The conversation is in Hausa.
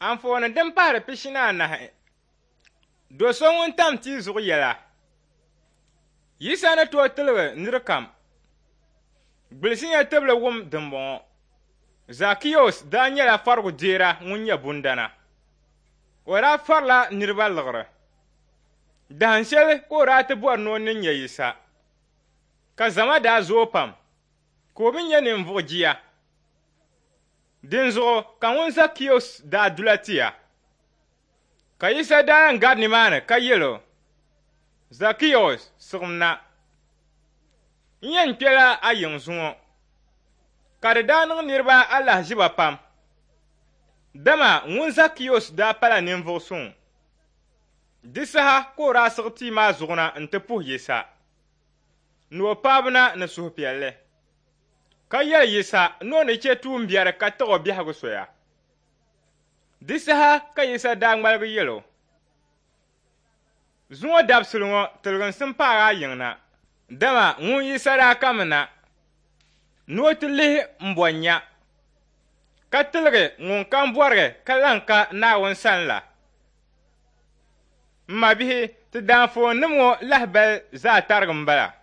Anfooni din pahari pishina anahi. Do so ŋun tam tia zuɣu yɛla. Yisa ni tooi tiligi nira kam. Gbilisi nyɛ tibili wum dimbɔŋɔ. Zakiyos daa nyɛla farigu deera ŋun nyɛ bundana. O daa farila niriba liɣiri. Dahin shɛli ka o daa ti bɔri ni o ni nya Yisa. Ka zama daa zooi pam. Ka o bi nyɛ ninvuɣu jia. Dinzuɣu ka ŋun Zakiyos daa dula tia. Ka Yisa daa yɛn gari nimaani ka yɛli o. Zakiyos siɣim na. N yɛn kpɛla a yiŋ zuŋɔ. Ka di daa niŋ niriba alahiziba pam. Dama ŋun Zakiyos daa pala ninvuɣu suŋ. Di saha ka o daa siɣi tia maa zuɣu na n-ti puhi Yisa. Ni o paɣaba na ni suhupiɛlli. Ka yɛli Yisa ni o ni chɛ tuumbiɛri ka taɣi o biɛhigu soya. Di saha ka Yisa daa ŋmaligi yɛli o. Zuŋɔ dabisili ŋɔ tiliginsim paagi a yiŋ na. Dama ŋun Yisa daa kami na. Ni o ti lihi m-bɔri nya. Ka tiligi ŋun kam bɔrigi ka lan ka Naawuni sani la. M ma bihi ti daanfoonnim ŋɔ lahibali zaa tarigi m-bala.